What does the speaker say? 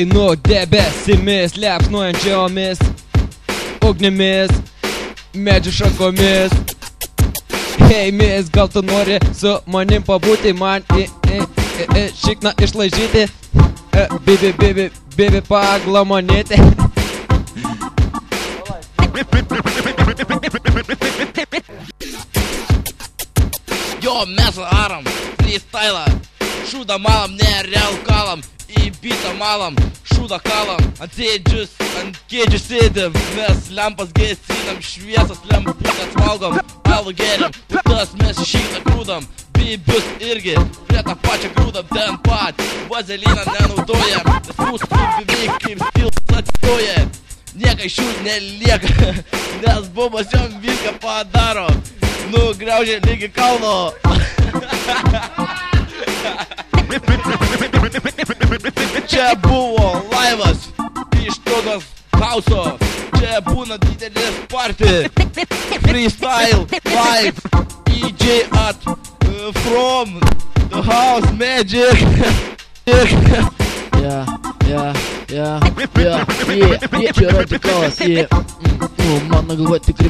Einu debesimis, liepsnuojančiomis ugnimis, medžių šakomis. Hei mis, gal tu nori su manim pabūti, man šikną išlaižyti, bibi paglamonėti. Jo, mes aram, freestylą, šūdą malam, nereal kalam, į bitą malam, šūdą kalam, ant kėdžių sėdim, mes lempas gesinam, šviesas lemputės valgom, alų geriam, putas mes šitą grūdam, bibius irgi, prie tą pačią grūdam, ten pat, vazeliną nenaudojam, nes mūsų beveik kaip stilas atstoja, nieka iš jų nelieka, nes bubas jom viską padaro, nugraužia ligi kalno. Čia buvo laivas iš Todos hauso, čia būna didelis party, freestyle live, DJ at from the house magic. Čia radikalas, man galva tikrai